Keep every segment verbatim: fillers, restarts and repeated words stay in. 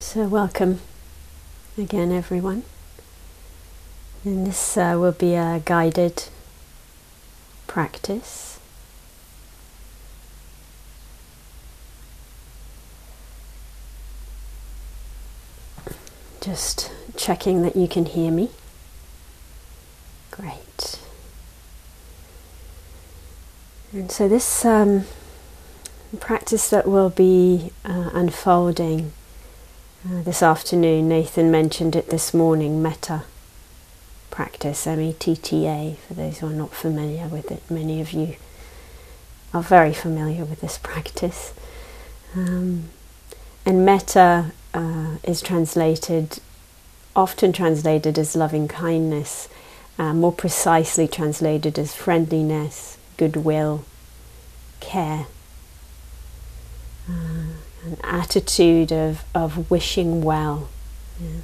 So welcome again, everyone. And this uh, will be a guided practice. Just checking that you can hear me. Great. And so this um, practice that will be uh, unfolding uh, this afternoon, Nathan mentioned it this morning, metta practice, M E T T A, for those who are not familiar with it. Many of you are very familiar with this practice. Um, and metta uh, is translated, often translated as loving kindness, uh, more precisely translated as friendliness, goodwill, care, uh, an attitude of, of wishing well, yeah,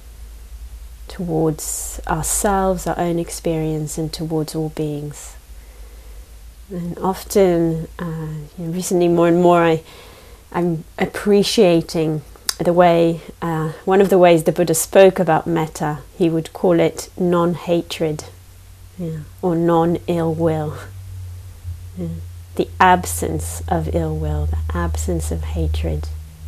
towards ourselves, our own experience, and towards all beings. And often, uh, you know, recently more and more, I, I'm appreciating the way, uh, one of the ways the Buddha spoke about metta, he would call it non-hatred, yeah, or non-ill will. Yeah. The absence of ill will, the absence of hatred.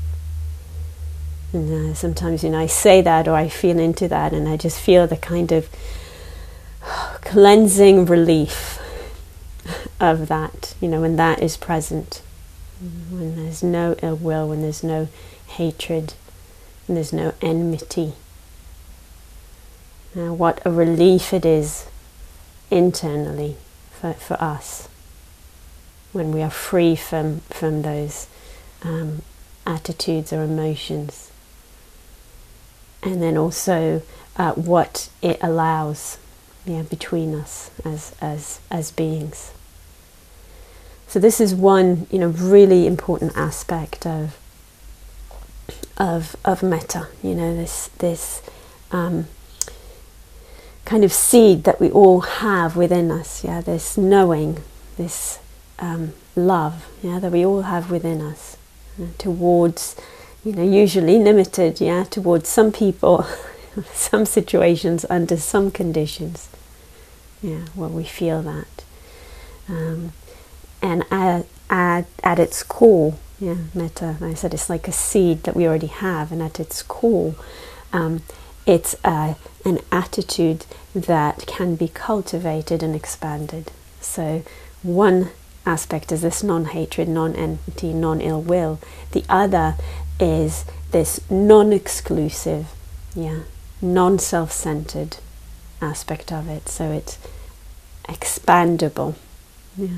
And uh, sometimes, you know, I say that or I feel into that and I just feel the kind of cleansing relief of that, you know, when that is present. When there's no ill will, when there's no hatred, when there's no enmity. Now, what a relief it is internally for, for us, when we are free from, from those um, attitudes or emotions. And then also uh, what it allows, yeah, between us as, as, as beings. So this is one, you know, really important aspect of of of metta, you know, this this um, kind of seed that we all have within us, yeah, this knowing, this Um, love, yeah, that we all have within us, uh, towards, you know, usually limited, yeah, towards some people, some situations, under some conditions, yeah, where we feel that, um, and at, at at its core, yeah, metta, I said it's like a seed that we already have, and at its core, um, it's uh, an attitude that can be cultivated and expanded. So one aspect is this non-hatred, non-enmity, non-ill will. The other is this non-exclusive, yeah, non-self-centered aspect of it. So it's expandable, yeah.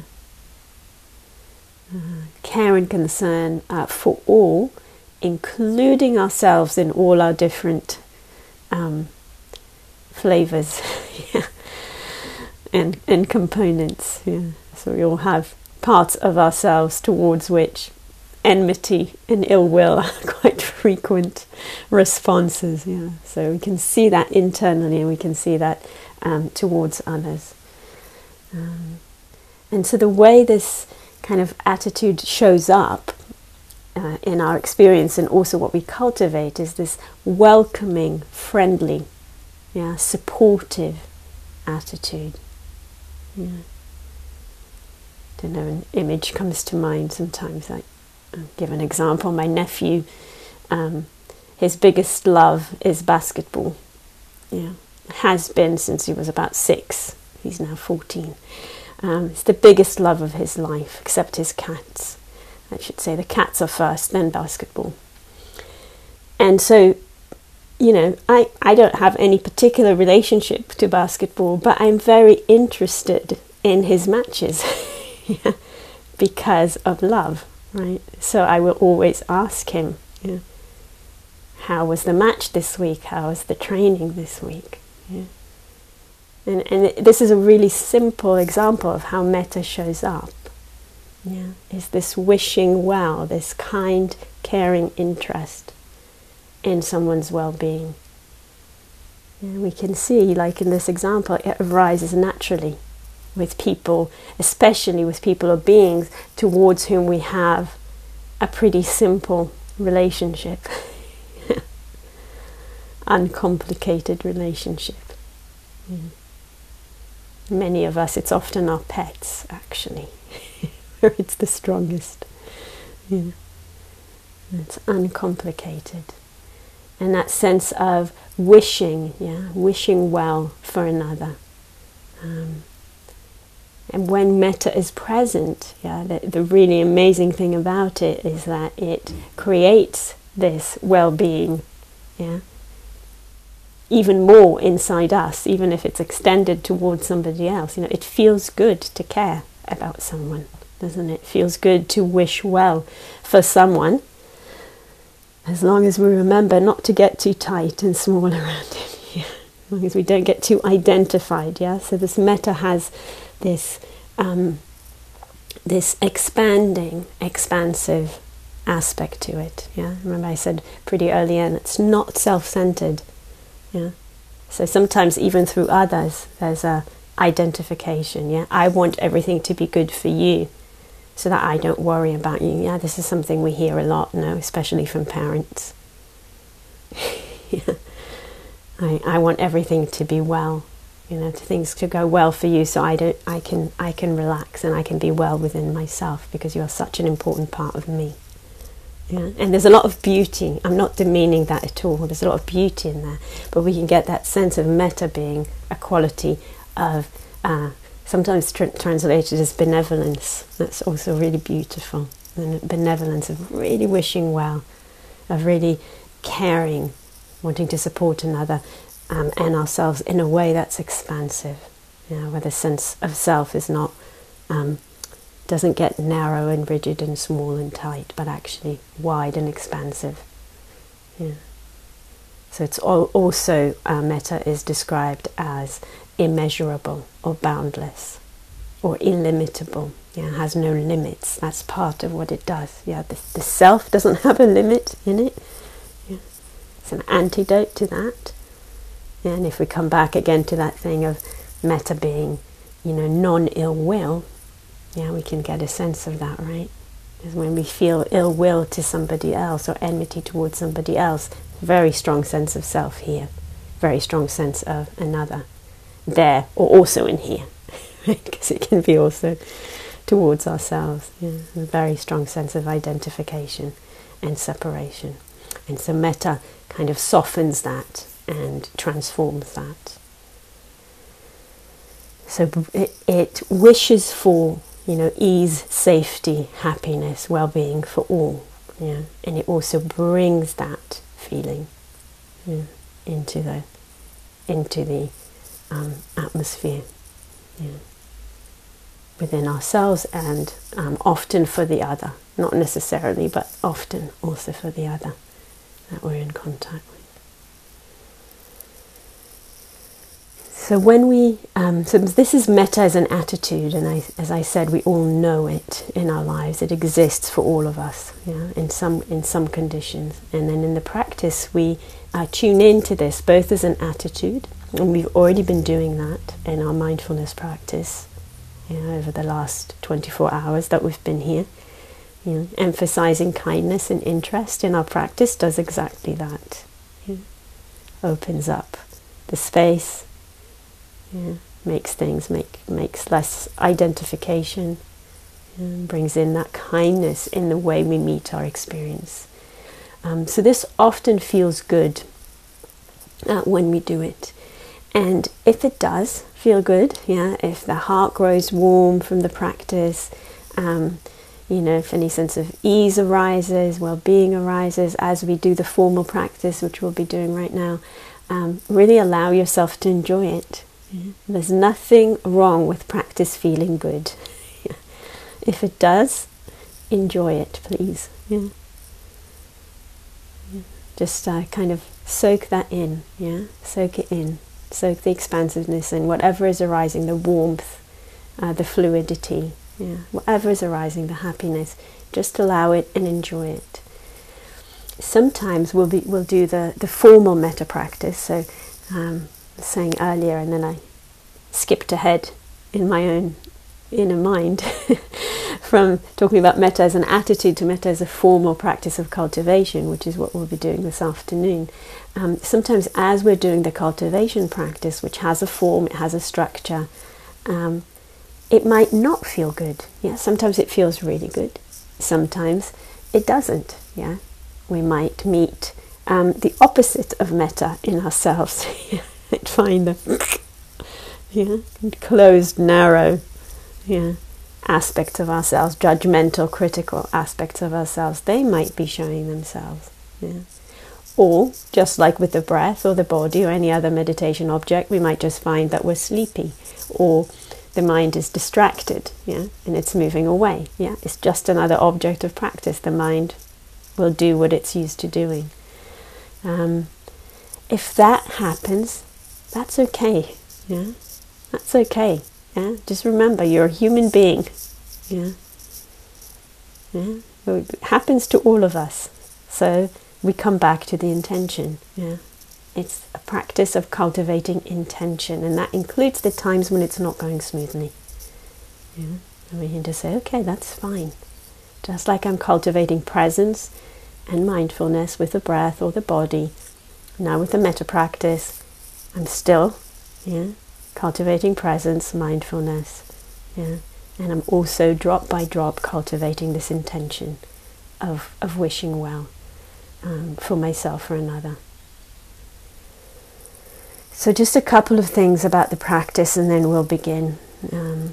Uh, care and concern uh, for all, including ourselves in all our different um, flavors, yeah, and and components, yeah. So we all have parts of ourselves towards which enmity and ill will are quite frequent responses. Yeah. So we can see that internally, and we can see that um, towards others. Um, and so the way this kind of attitude shows up uh, in our experience, and also what we cultivate, is this welcoming, friendly, yeah, supportive attitude. Yeah. Don't know, an image comes to mind sometimes. I, I'll give an example. My nephew, um, his biggest love is basketball. Yeah, has been since he was about six. He's now fourteen. Um, it's the biggest love of his life, except his cats. I should say the cats are first, then basketball. And so, you know, I, I don't have any particular relationship to basketball, but I'm very interested in his matches. Yeah, because of love, right? So I will always ask him, yeah, how was the match this week? How was the training this week? Yeah. And and this is a really simple example of how metta shows up. Yeah, is this wishing well, this kind, caring interest in someone's well-being. Yeah, we can see, like in this example, it arises naturally with people, especially with people or beings towards whom we have a pretty simple relationship. uncomplicated relationship. Yeah. Many of us, it's often our pets, actually, where it's the strongest. Yeah. It's uncomplicated. And that sense of wishing, yeah, wishing well for another. Um, and when metta is present, yeah, the, the really amazing thing about it is that it creates this well-being, yeah, even more inside us, even if it's extended towards somebody else. You know, it feels good to care about someone, doesn't it? It feels good to wish well for someone, as long as we remember not to get too tight and small around it. Yeah. As long as we don't get too identified. Yeah. So this metta has this um, this expanding, expansive aspect to it. Yeah. Remember, I said pretty early on, it's not self-centered. Yeah. So sometimes even through others, there's a identification. Yeah. I want everything to be good for you, so that I don't worry about you. Yeah, this is something we hear a lot now, especially from parents. Yeah. I I want everything to be well, you know, things to go well for you, so I don't I can I can relax and I can be well within myself because you are such an important part of me. Yeah. And there's a lot of beauty. I'm not demeaning that at all. There's a lot of beauty in there, but we can get that sense of metta being a quality of uh, sometimes tr- translated as benevolence. That's also really beautiful. And benevolence of really wishing well, of really caring, wanting to support another um, and ourselves in a way that's expansive. You know, where the sense of self is not, um, doesn't get narrow and rigid and small and tight, but actually wide and expansive. Yeah. So it's all, also, uh, metta is described as immeasurable or boundless or illimitable. Yeah, has no limits. That's part of what it does. Yeah, the, the self doesn't have a limit in it. Yeah. It's an antidote to that. Yeah, and if we come back again to that thing of metta being, you know, non-ill will, yeah, we can get a sense of that, right? Because when we feel ill will to somebody else or enmity towards somebody else, very strong sense of self here, very strong sense of another there, or also in here, right? Because it can be also towards ourselves. Yeah, a very strong sense of identification and separation. And so metta kind of softens that and transforms that. So it, it wishes for, you know, ease, safety, happiness, well-being for all. Yeah, and it also brings that feeling, yeah, into the into the um, atmosphere, yeah, within ourselves, and um, often for the other. Not necessarily, but often also for the other that we're in contact with. So when we, um, so this is metta as an attitude, and I, as I said, we all know it in our lives. It exists for all of us, yeah, in some in some conditions. And then in the practice, we uh, tune into this both as an attitude, and we've already been doing that in our mindfulness practice, you know, over the last twenty-four hours that we've been here. You know, emphasizing kindness and interest in our practice does exactly that. Yeah. Opens up the space. Yeah, makes things, make makes less identification, and brings in that kindness in the way we meet our experience. Um, so this often feels good uh, when we do it. And if it does feel good, yeah, if the heart grows warm from the practice, um, you know, if any sense of ease arises, well-being arises as we do the formal practice, which we'll be doing right now, um, really allow yourself to enjoy it. Yeah. There's nothing wrong with practice feeling good. Yeah. If it does, enjoy it, please. Yeah. Yeah. Just uh, kind of soak that in. Yeah, soak it in. Soak the expansiveness in. Whatever is arising, the warmth, uh, the fluidity. Yeah, whatever is arising, the happiness. Just allow it and enjoy it. Sometimes we'll be we'll do the the formal metta practice. So. Um, saying earlier, and then I skipped ahead in my own inner mind. from talking about metta as an attitude to metta as a formal practice of cultivation, which is what we'll be doing this afternoon. Um, sometimes as we're doing the cultivation practice, which has a form, it has a structure, um, it might not feel good. Yeah, sometimes it feels really good. Sometimes it doesn't. Yeah, we might meet um, the opposite of metta in ourselves. Might find the yeah closed, narrow, yeah aspects of ourselves, judgmental, critical aspects of ourselves. They might be showing themselves. Yeah. Or just like with the breath or the body or any other meditation object, we might just find that we're sleepy, or the mind is distracted, yeah, and it's moving away. Yeah, it's just another object of practice. The mind will do what it's used to doing. Um, if that happens, that's okay. Yeah, that's okay. Yeah, just remember you're a human being. Yeah, yeah, it happens to all of us. So we come back to the intention. Yeah. It's a practice of cultivating intention, and that includes the times when it's not going smoothly. Yeah? And we can just say, okay, that's fine. Just like I'm cultivating presence and mindfulness with the breath or the body, now with the metta practice, I'm still yeah, cultivating presence, mindfulness. Yeah? And I'm also drop by drop cultivating this intention of, of wishing well um, for myself or another. So just a couple of things about the practice and then we'll begin. Um,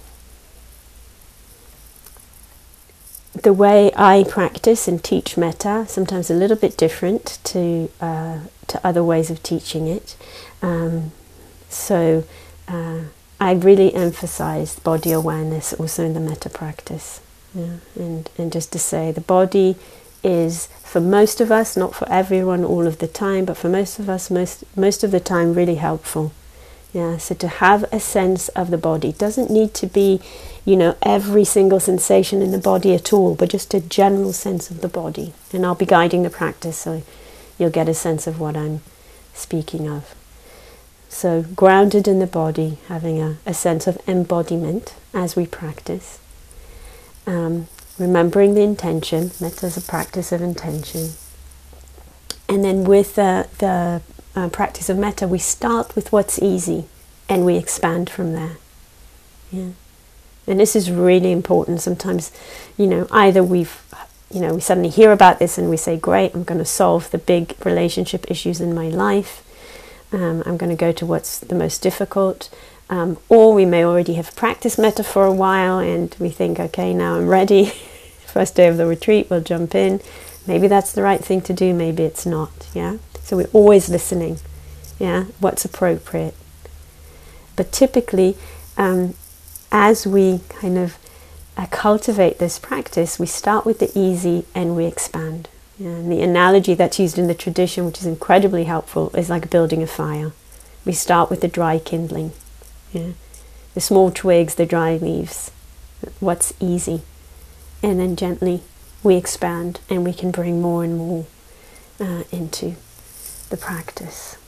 the way I practice and teach metta, sometimes a little bit different to uh, to other ways of teaching it. Um, so uh, I really emphasize body awareness also in the metta practice. Yeah? And, and just to say the body is, for most of us, not for everyone all of the time, but for most of us, most most of the time, really helpful. Yeah, so to have a sense of the body doesn't need to be, you know, every single sensation in the body at all, but just a general sense of the body. And I'll be guiding the practice, so you'll get a sense of what I'm speaking of. So grounded in the body, having a, a sense of embodiment as we practice. Um, Remembering the intention, metta is a practice of intention. And then with uh, the uh, practice of metta, we start with what's easy and we expand from there. Yeah. And this is really important. Sometimes, you know, either we've, you know, we suddenly hear about this and we say, great, I'm going to solve the big relationship issues in my life. Um, I'm going to go to what's the most difficult. Um, or we may already have practiced metta for a while and we think, okay, now I'm ready. First day of the retreat, we'll jump in. Maybe that's the right thing to do, maybe it's not. Yeah. So we're always listening. Yeah. What's appropriate. But typically, um, as we kind of uh, cultivate this practice, we start with the easy and we expand. Yeah? And the analogy that's used in the tradition, which is incredibly helpful, is like building a fire. We start with the dry kindling. Yeah, the small twigs, the dry leaves, what's easy. And then gently we expand and we can bring more and more uh, into the practice.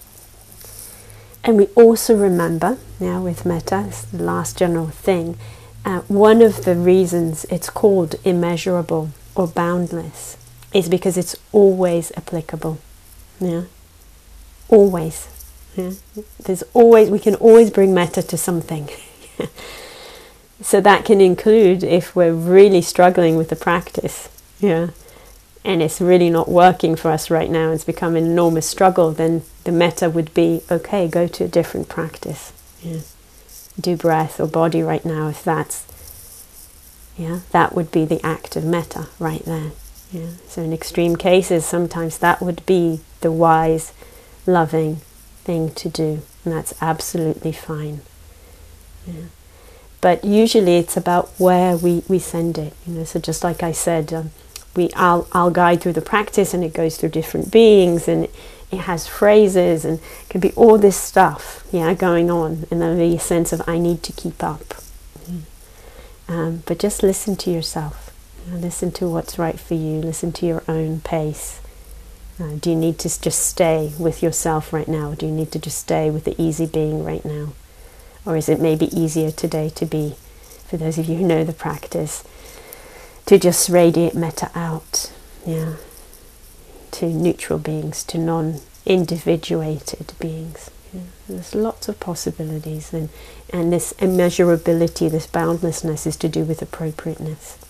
And we also remember, now with metta, it's the last general thing, uh, one of the reasons it's called immeasurable or boundless is because it's always applicable. Yeah, always. Yeah. There's always, we can always bring metta to something. So that can include if we're really struggling with the practice, yeah, and it's really not working for us right now, it's become an enormous struggle, then the metta would be, okay, go to a different practice. Yeah. Do breath or body right now if that's, yeah, that would be the act of metta right there. Yeah. So in extreme cases, sometimes that would be the wise, loving thing to do, and that's absolutely fine. Yeah. But usually it's about where we, we send it. You know, so just like I said, um, we I'll I'll guide through the practice, and it goes through different beings, and it, it has phrases, and it can be all this stuff, yeah, going on, and there'll be a sense of I need to keep up. Mm. Um, but just listen to yourself. You know, listen to what's right for you. Listen to your own pace. Uh, do you need to just stay with yourself right now? Do you need to just stay with the easy being right now? Or is it maybe easier today to be, for those of you who know the practice, to just radiate metta out, yeah, to neutral beings, to non-individuated beings. Yeah. There's lots of possibilities, and, and this immeasurability, this boundlessness is to do with appropriateness.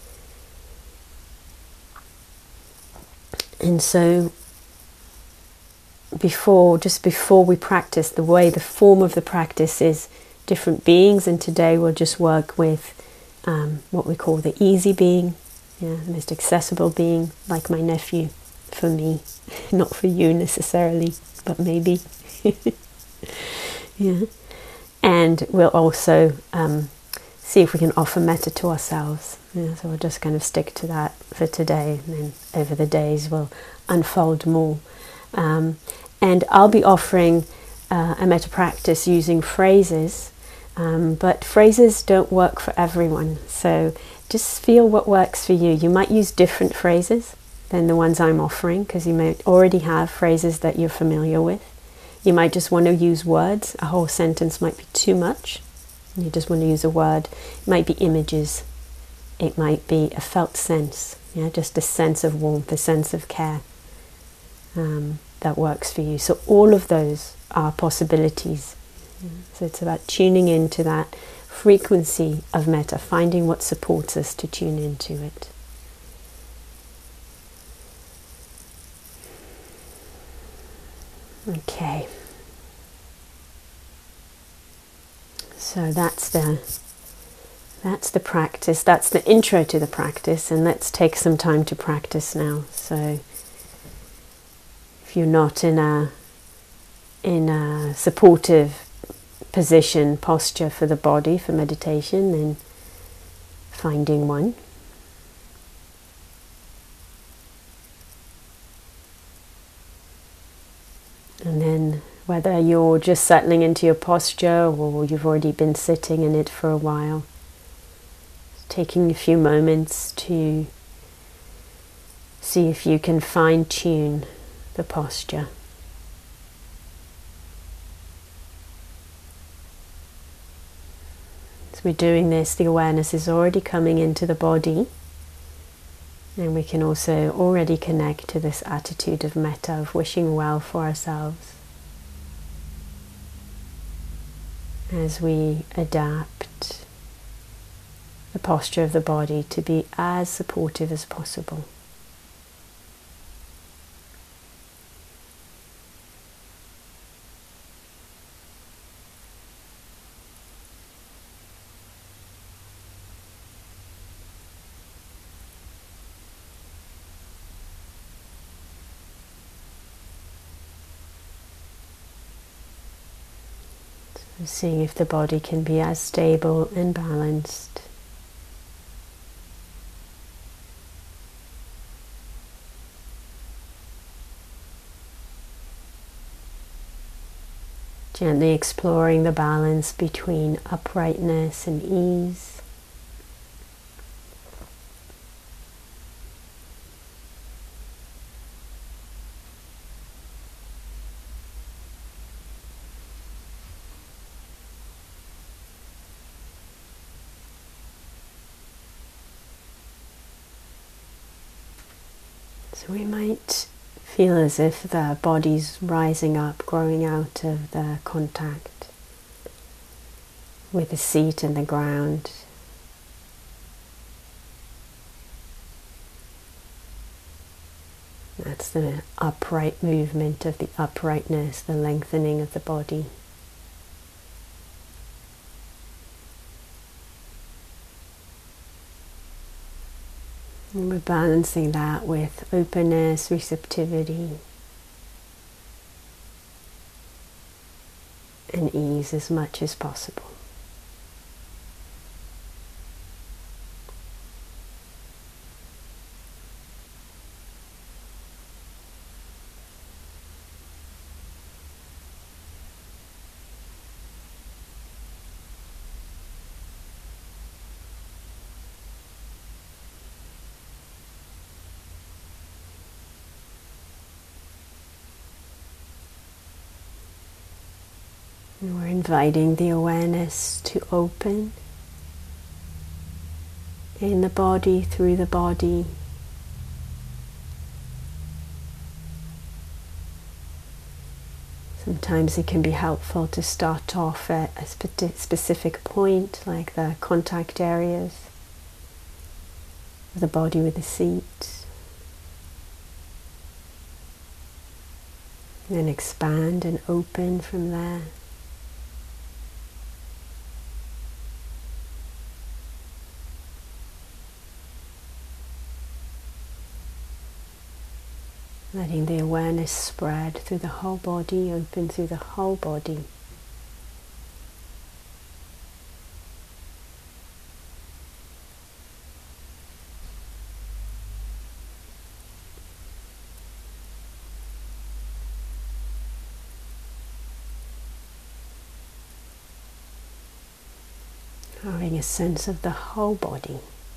And so before, just before we practice, the way, the form of the practice is different beings, and today we'll just work with um, what we call the easy being, yeah, the most accessible being, like my nephew, for me, not for you necessarily, but maybe. Yeah. And we'll also um, see if we can offer metta to ourselves. Yeah, so we'll just kind of stick to that for today, and then over the days we'll unfold more. Um, and I'll be offering uh, a metta practice using phrases, um, but phrases don't work for everyone. So just feel what works for you. You might use different phrases than the ones I'm offering, because you might already have phrases that you're familiar with. You might just want to use words. A whole sentence might be too much. You just want to use a word. It might be images. It might be a felt sense, yeah, just a sense of warmth, a sense of care um, that works for you. So all of those are possibilities. Yeah. So it's about tuning into that frequency of metta, finding what supports us to tune into it. Okay. So that's the that's the practice. That's the intro to the practice, and let's take some time to practice now. So if you're not in a in a supportive position, posture for the body for meditation, then finding one. And then whether you're just settling into your posture or you've already been sitting in it for a while, taking a few moments to see if you can fine-tune the posture. As we're doing this, the awareness is already coming into the body, and we can also already connect to this attitude of metta, of wishing well for ourselves, as we adapt the posture of the body to be as supportive as possible. So seeing if the body can be as stable and balanced gently exploring the balance between uprightness and ease. So we might feel as if the body's rising up, growing out of the contact with the seat and the ground. That's the upright movement of the uprightness, the lengthening of the body. And we're balancing that with openness, receptivity, and ease as much as possible. And we're inviting the awareness to open, in the body, through the body. Sometimes it can be helpful to start off at a spe- specific point, like the contact areas of the body with the seat, and then expand and open from there. Letting the awareness spread through the whole body, open through the whole body. Having a sense of the whole body.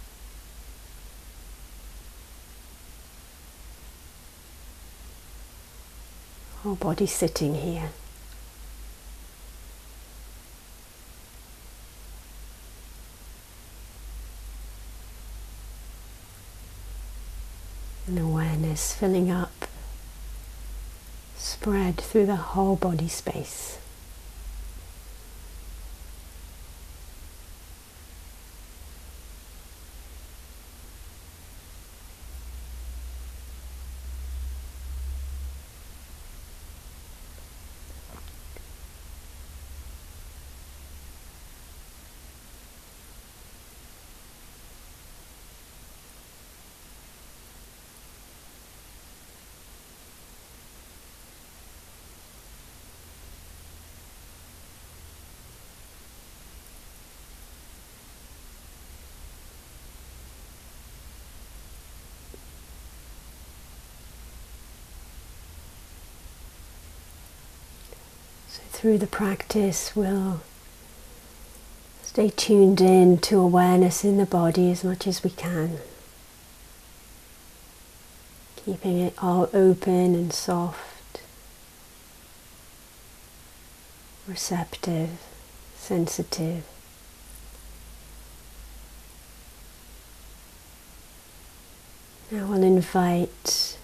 Whole body sitting here. And awareness filling up, spread through the whole body space. So through the practice, we'll stay tuned in to awareness in the body as much as we can. Keeping it all open and soft, receptive, sensitive. Now we'll invite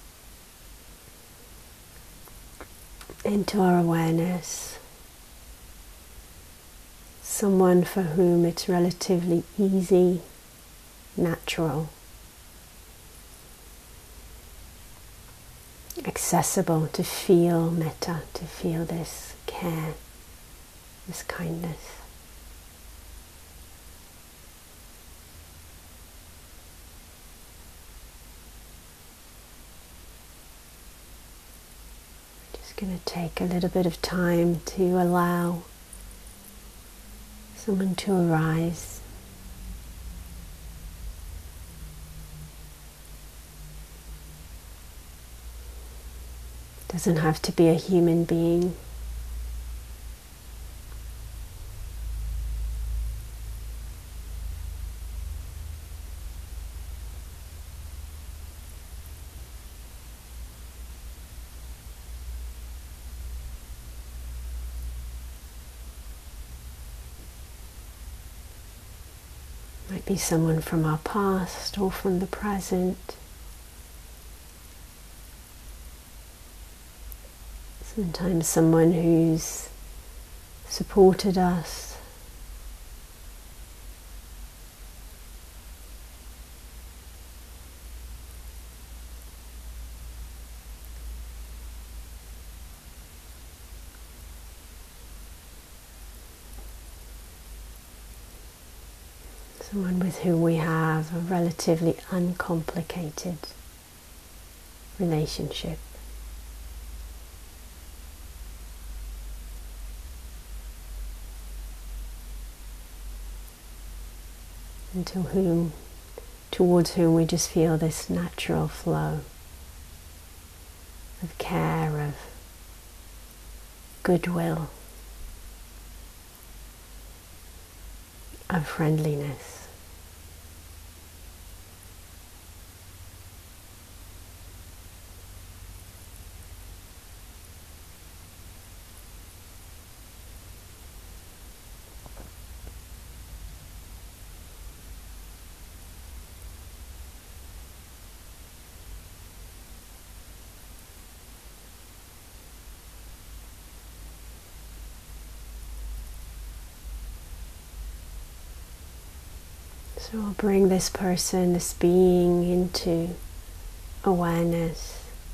into our awareness someone for whom it's relatively easy, natural, accessible to feel metta, to feel this care, this kindness. Going to take a little bit of time to allow someone to arise. Doesn't have to be a human being. Might be someone from our past or from the present. Sometimes someone who's supported us. Someone with whom we have a relatively uncomplicated relationship. And to whom, towards whom we just feel this natural flow of care, of goodwill, of friendliness. So we'll bring this person, this being, into awareness.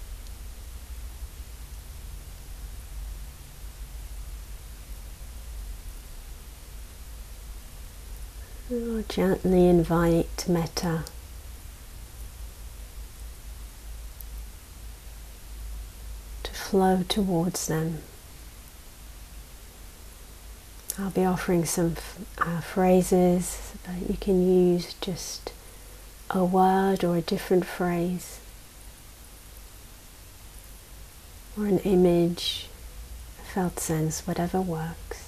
We'll gently invite metta to flow towards them. I'll be offering some uh, phrases, but you can use just a word or a different phrase, or an image, a felt sense, whatever works.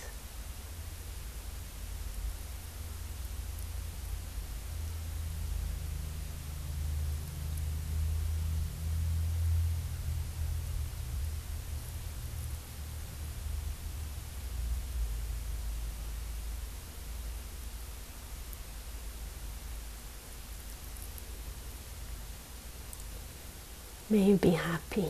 May you be happy.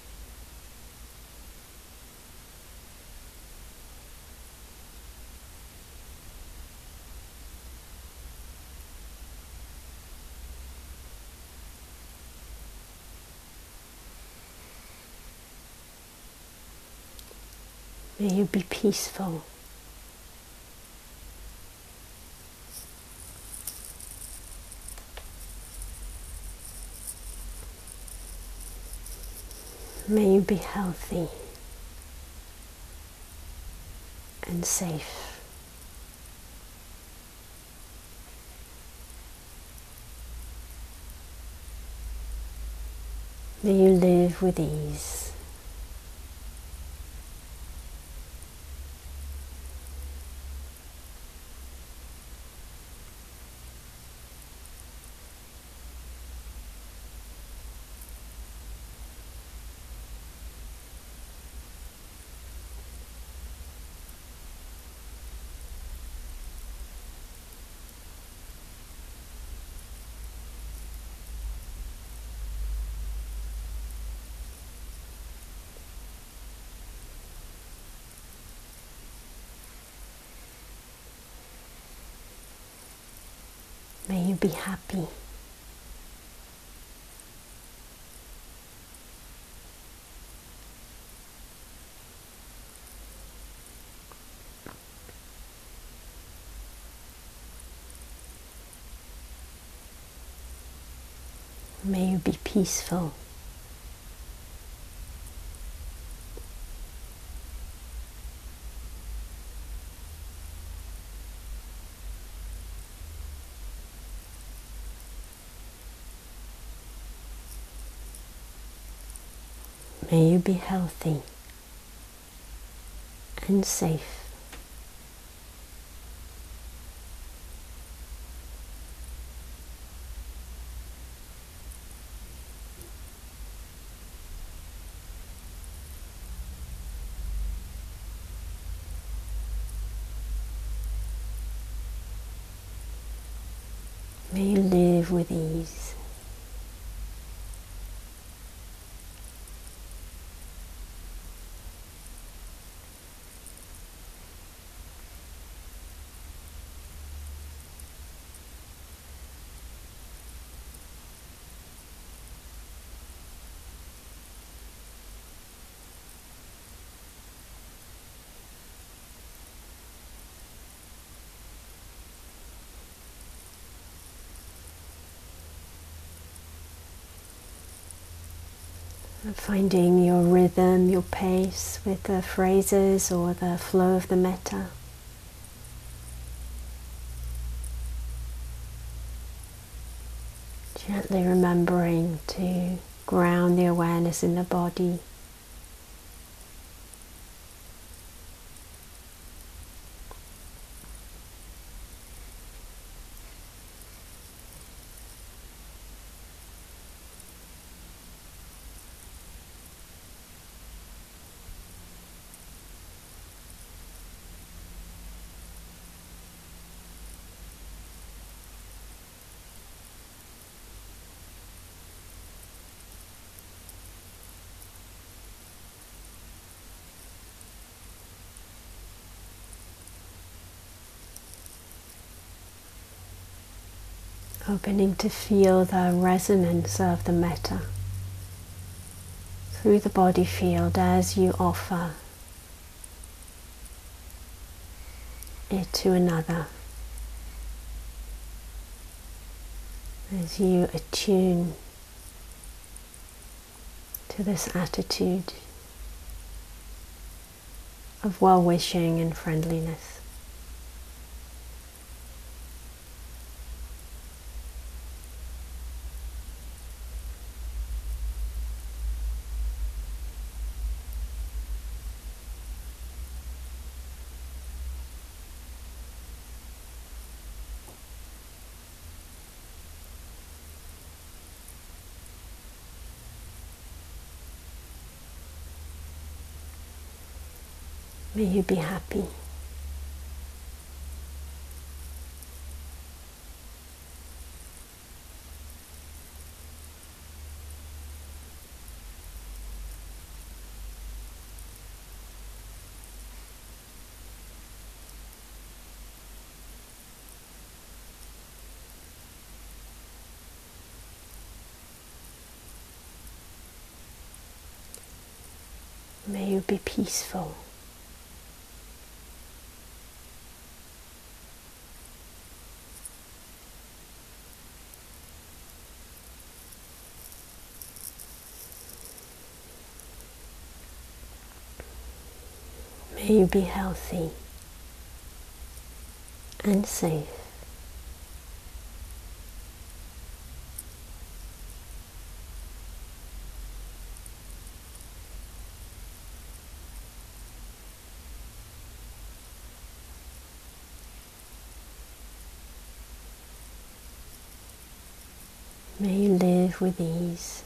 May you be peaceful. May you be healthy and safe. May you live with ease. May you be happy. May you be peaceful. May you be healthy and safe. May you live with ease. Finding your rhythm, your pace with the phrases or the flow of the metta. Gently remembering to ground the awareness in the body. Opening to feel the resonance of the metta through the body field as you offer it to another, as you attune to this attitude of well-wishing and friendliness. May you be happy. May you be peaceful. May you be healthy and safe. May you live with ease.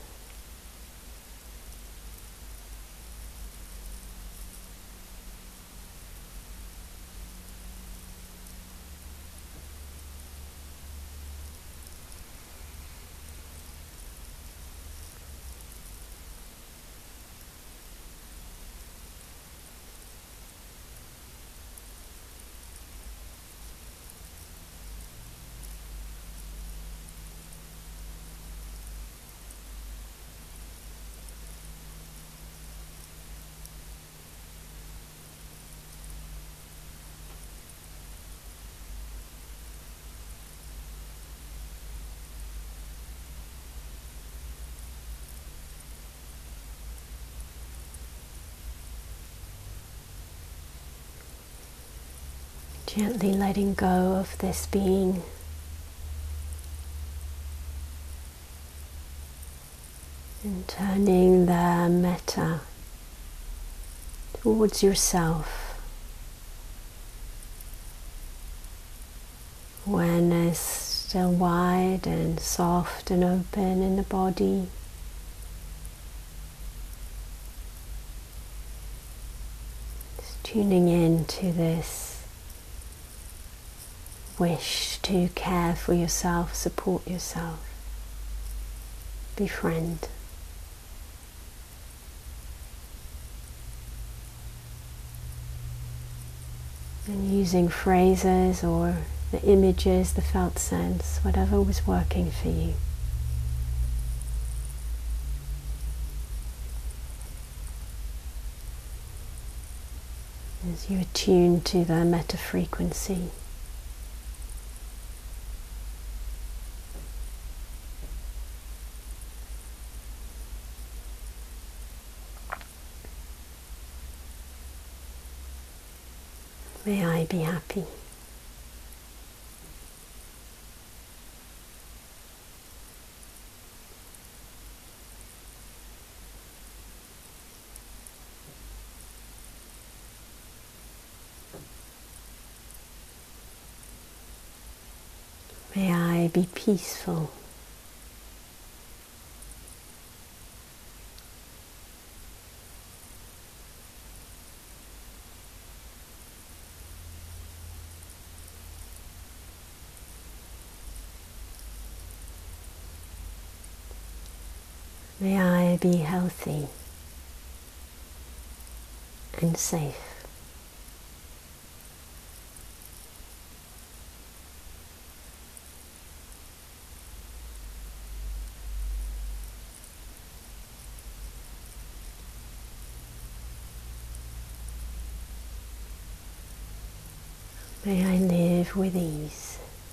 Gently letting go of this being, and turning the metta towards yourself. Awareness still wide and soft and open in the body. Just tuning in to this wish to care for yourself, support yourself, befriend. And using phrases or the images, the felt sense, whatever was working for you. As you attune to the metta frequency. May I be happy. May I be peaceful. May I be healthy and safe. May I live with ease.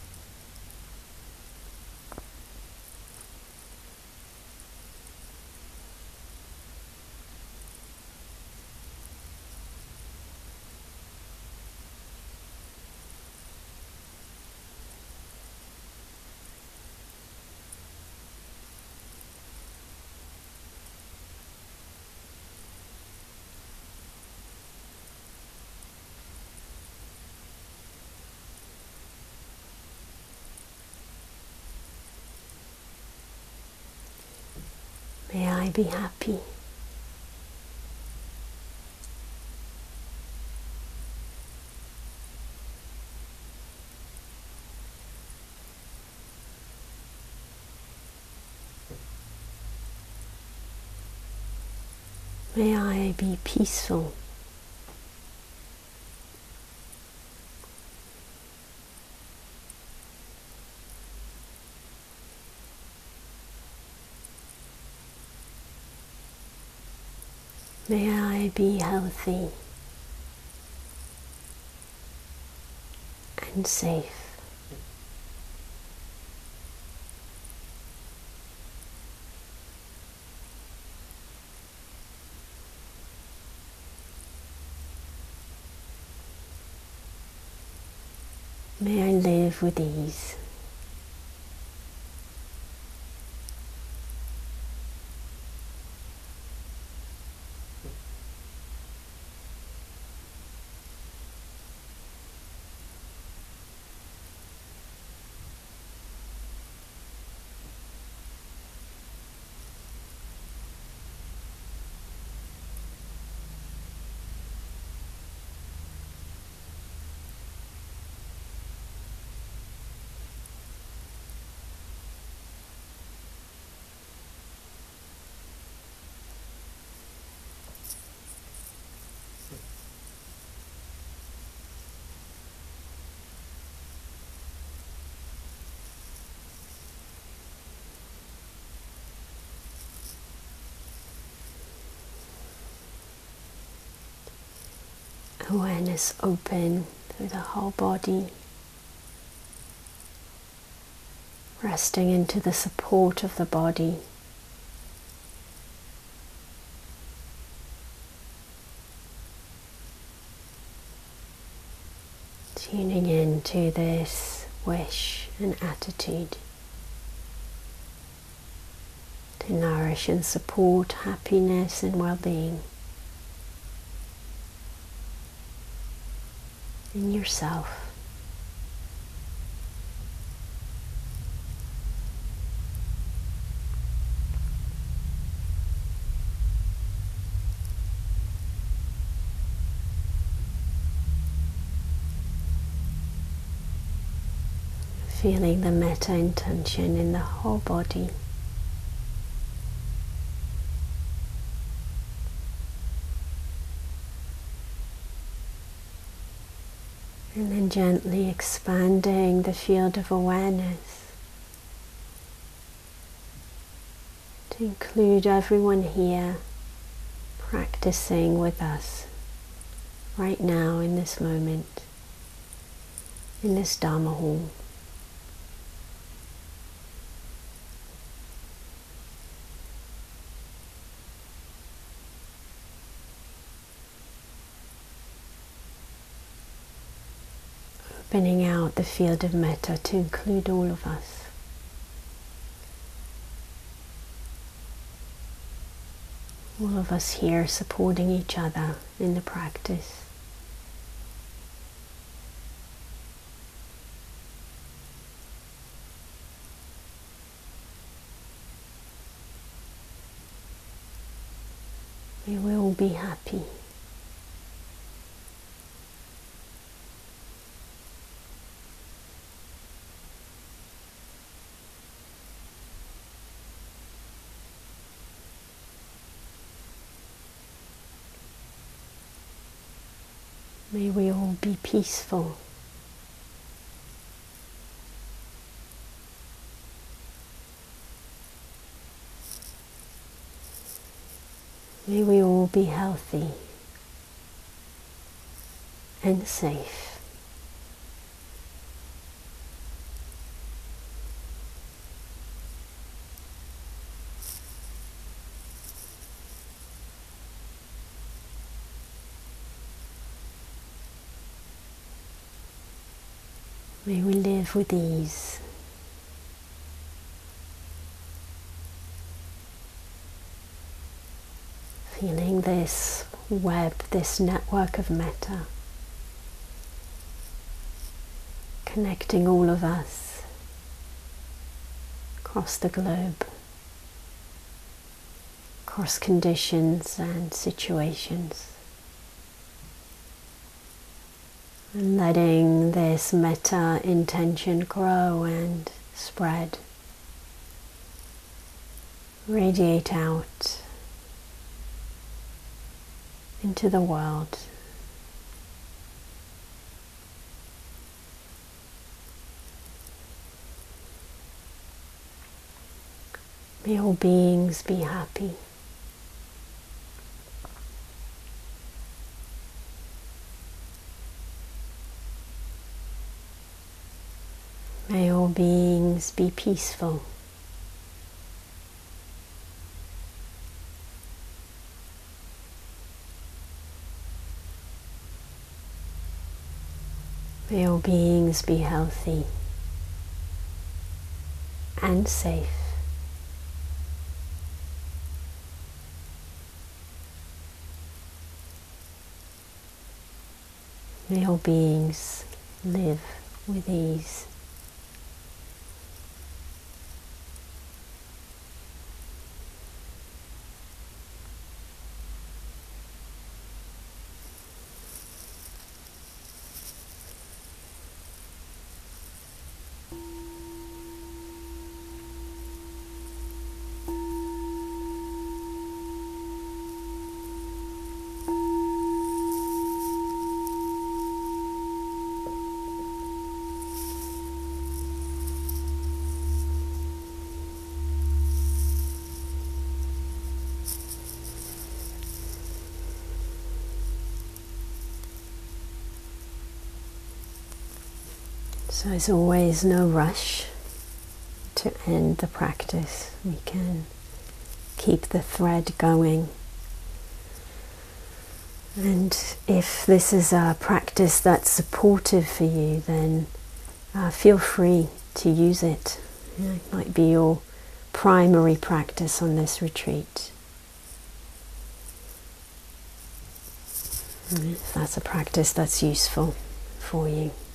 May I be happy. May I be peaceful. May I be healthy and safe. May I live with ease. Awareness open through the whole body, resting into the support of the body. Tuning into this wish and attitude to nourish and support happiness and well-being in yourself. Feeling the metta intention in the whole body. And then gently expanding the field of awareness to include everyone here practicing with us right now in this moment, in this Dharma hall. Opening out the field of metta to include all of us. All of us here supporting each other in the practice. We will all be happy. May we all be peaceful. May we all be healthy and safe. May we live with ease. Feeling this web, this network of metta, connecting all of us across the globe, across conditions and situations. And letting this metta intention grow and spread, radiate out into the world. May all beings be happy. May all beings be peaceful. May all beings be healthy and safe. May all beings live with ease. So there's always no rush to end the practice. We can keep the thread going. And if this is a practice that's supportive for you, then uh, feel free to use it. You know, it might be your primary practice on this retreat. And if that's a practice that's useful for you.